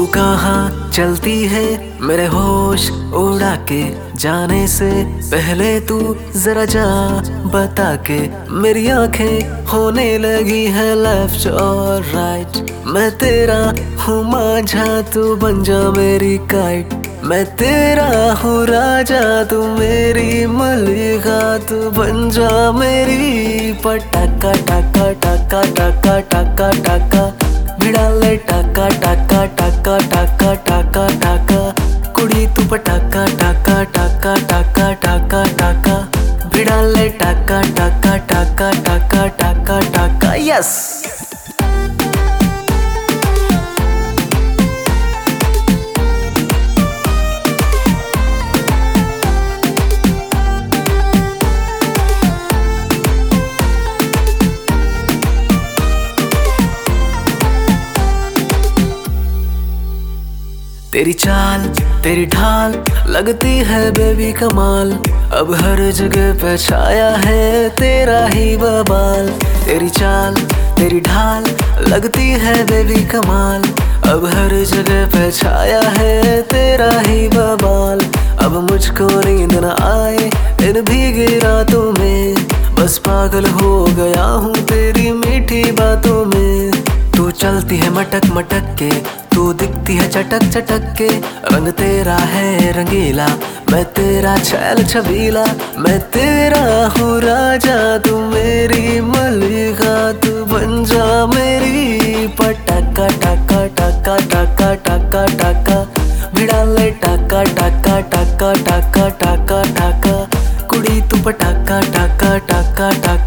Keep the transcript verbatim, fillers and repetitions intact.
तू कहाँ चलती है मेरे होश उड़ा के, जाने से पहले तू जरा जा बता के। मेरी आंखें होने लगी है लेफ्ट और राइट, मैं तेरा हूँ माझा तू बन जा मेरी काइट। मैं तेरा हूँ राजा तू मेरी मलिका, तू बन जा मेरी पटाका टाका टाका टाका टाका टाका भिड़ा ले टाका टाका टाका टाका टाका टाका कुड़ी तू पटाका टाका टाका टाका टाका टाका भिड़ा ले टाका टाका टाका टाका टाका टाका यस। तेरी चाल तेरी ढाल लगती है बेबी कमाल, अब हर जगह पे छाया है तेरा ही बवाल। तेरी चाल तेरी ढाल लगती है बेबी कमाल, अब हर जगह पे छाया है तेरा ही बवाल। अब मुझको नींद न आए इन भीगी रातों में, बस पागल हो गया हूँ तेरी मीठी बातों में। तू चलती है मटक मटक के, तू दिखती है चटक चटक के, रंग तेरा है रंगीला मैं तेरा छैल छबीला। मैं तेरा हूँ राजा तू मेरी मलिका, तू बन जा मेरी पटाका टाका टाका टाका टाका टाका भिड़ा ले टाका टाका टाका टाका टाका टाका कुड़ी तू पटाका टाका टाका टाका